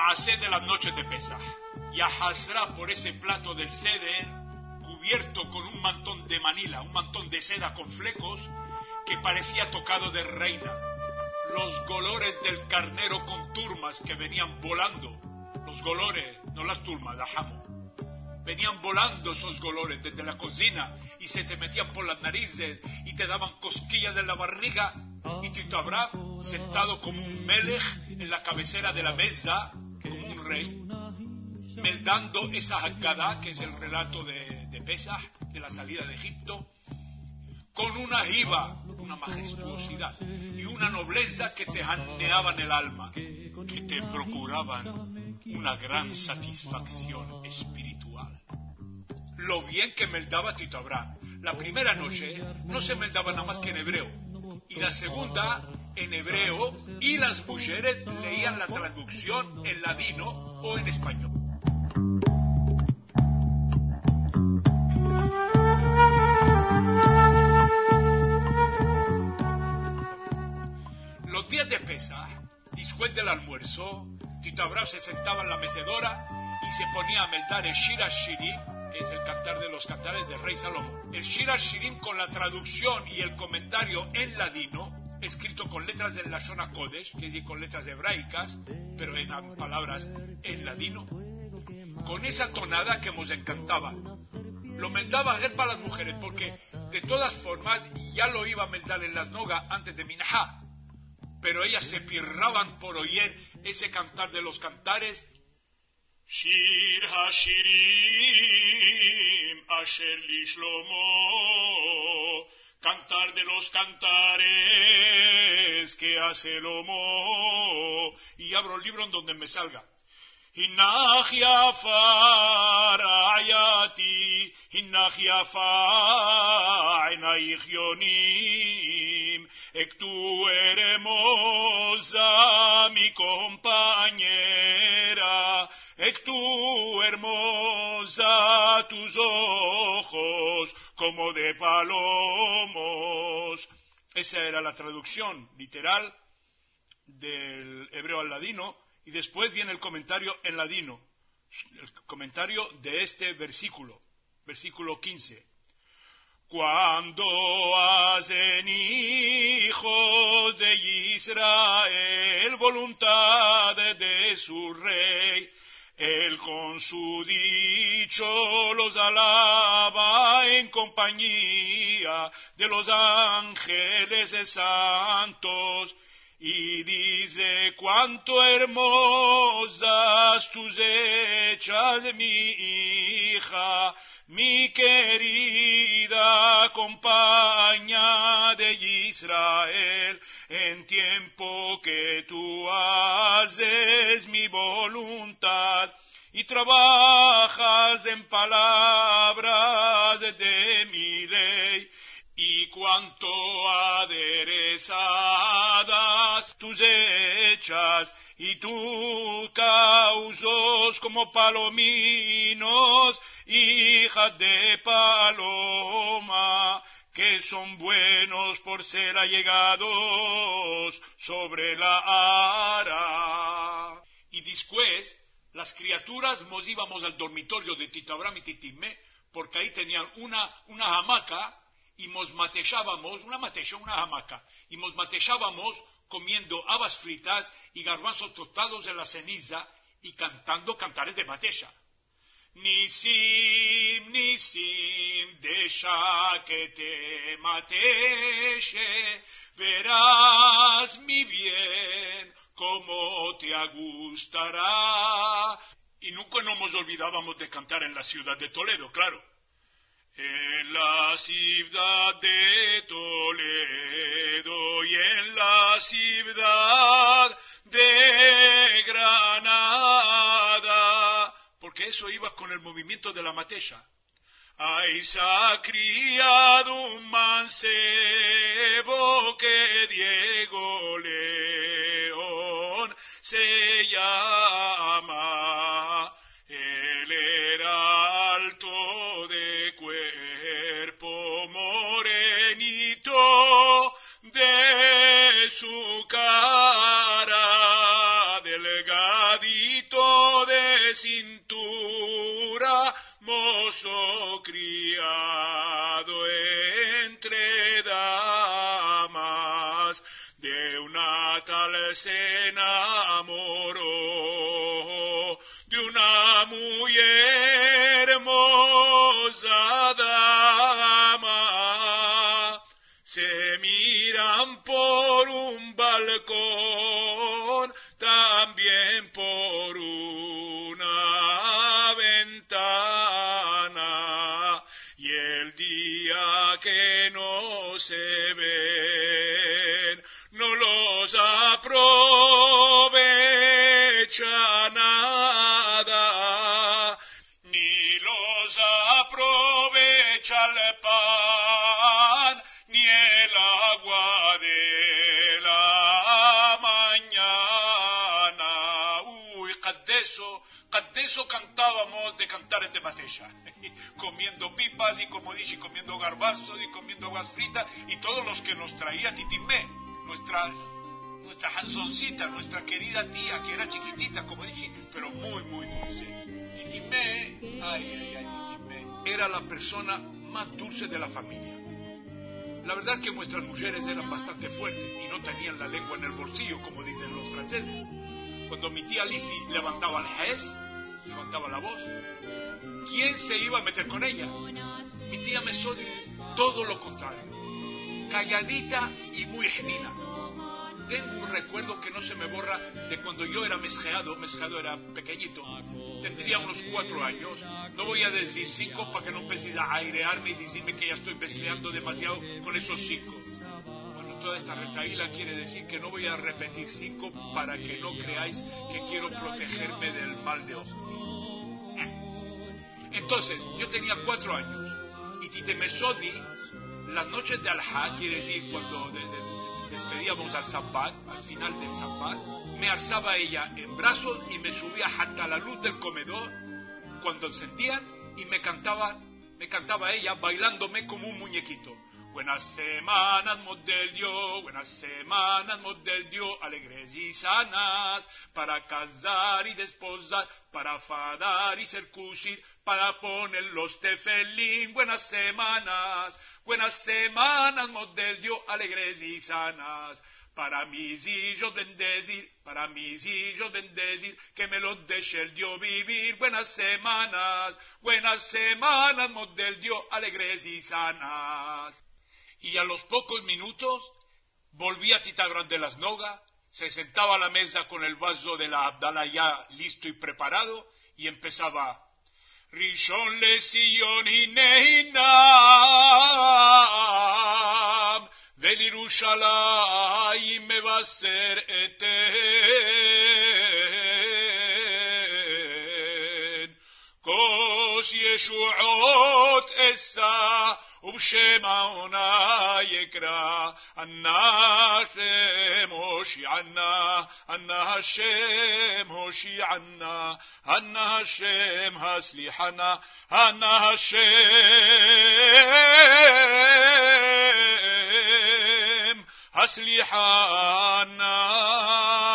Maasé de las noches de Pesaj. Y Ahazra por ese plato del Seder, cubierto con un mantón de Manila, un mantón de seda con flecos, que parecía tocado de reina. Los golores del carnero con turmas que venían volando. Los golores, no las turmas, la jamo. Venían volando esos golores desde la cocina y se te metían por las narices y te daban cosquillas en la barriga. Y Tito Abraham, sentado como un melech en la cabecera de la mesa, como un rey, meldando esa Haggadah, que es el relato de Pesaj, de la salida de Egipto, con una jiba, una majestuosidad y una nobleza que te janeaban el alma, que te procuraban una gran satisfacción espiritual. Lo bien que meldaba Tito Abraham. La primera noche no se meldaba nada más que en hebreo, y la segunda en hebreo, y las mujeres leían la traducción en ladino o en español. Los días de Pesaj, después del almuerzo, Tito Abraham se sentaba en la mecedora y se ponía a meldar el Shir HaShirim, que es el cantar de los cantares del rey Salomón. El Shir HaShirim con la traducción y el comentario en ladino, escrito con letras del Lashon HaKodesh, que es decir, con letras hebraicas, pero en palabras en ladino, con esa tonada que nos encantaba. Lo meldaba él para las mujeres, porque de todas formas ya lo iba a meldar en las nogas antes de Minhá, pero ellas se pirraban por oír ese cantar de los cantares. Shir HaShirim Asher Li Shlomo, cantar de los cantares que hace Lomo, y abro el libro en donde me salga. Hinach yafa ra'ayati, hinach yafa einaich yonim, tú hermosa mi compañera, tú hermosa tus ojos como de palomos. Esa era la traducción literal del hebreo al ladino, y después viene el comentario en ladino, el comentario de este versículo 15. Cuando hacen hijos de Israel voluntad de su rey, él con su dicho los alaba en compañía de los ángeles santos, y dice: cuánto hermosas tus hechas, mi hija, mi querida compañía de Israel, en tiempo que tú haces mi voluntad y trabajas en palabras de mi ley, y cuánto aderezadas tus hechas y tus causos como palominos, hijas de paloma, que son buenos por ser allegados sobre la ara. Y después, las criaturas nos íbamos al dormitorio de Tito Abraham y Titimé, porque ahí tenían una hamaca, y nos matechábamos, una hamaca, y nos matechábamos comiendo habas fritas y garbanzos tostados en la ceniza y cantando cantares de matecha. Nisim, nisim, desha que te mateche, verás mi bien, como te gustará. Y nunca nos olvidábamos de cantar en la ciudad de Toledo, claro. En la ciudad de Toledo y en la ciudad de Granada, porque eso iba con el movimiento de la matecha. Ahí se ha criado un mancebo que Diego León se llama. Él era alto de cuerpo, morenito de su cara, delgadito pues se enamoró de una muy hermosa dama. Se miran por un balcón, también por una ventana, y el día que no se ven, no los aprovecha nada, ni los aprovecha el pan, ni el agua de la mañana. Uy, Caddeso cantábamos de cantares de Matella, comiendo pipas y como dice, comiendo garbazos y comiendo aguas fritas, y todos los que nos traía Titimé, nuestra Hansoncita, nuestra querida tía, que era chiquitita, como dije, pero muy, muy dulce. Titimé, Titimé, era la persona más dulce de la familia. La verdad que nuestras mujeres eran bastante fuertes y no tenían la lengua en el bolsillo, como dicen los franceses. Cuando mi tía Lizzie levantaba el jes, levantaba la voz, ¿quién se iba a meter con ella? Mi tía Mesodi, todo lo contrario, calladita y muy genina. Tengo un recuerdo que no se me borra de cuando yo era mesjeado era pequeñito, tendría unos 4 años, no voy a decir 5 para que no empecéis a airearme y decirme que ya estoy mesjeando demasiado con esos 5. Bueno, toda esta retaíla quiere decir que no voy a repetir 5 para que no creáis que quiero protegerme del mal de ojo. Entonces, yo tenía 4 años y Tite Mesodi, las noches de Al-Ha, quiere decir cuando despedíamos al Sabbat, al final del Sabbat, me alzaba ella en brazos y me subía hasta la luz del comedor cuando encendían y me cantaba ella bailándome como un muñequito. Buenas semanas, model Dios, alegres y sanas, para casar y desposar, para fadar y circuncir, para poner los tefelín. Buenas semanas, model Dios, alegres y sanas, para mis hijos bendecir, que me los deje el Dios vivir. Buenas semanas, model Dios, alegres y sanas. Y a los pocos minutos volvía Tita Grande las Nogas, se sentaba a la mesa con el vaso de la Abdala ya listo y preparado y empezaba: Rishon LeZion hineinam, velirushalayim mevaser eten, kos yeshuot esa, ובשם העונה יקרא, ענה השם הושיענה, ענה השם הושיענה, ענה השם הסליחנה, ענה השם הסליחנה.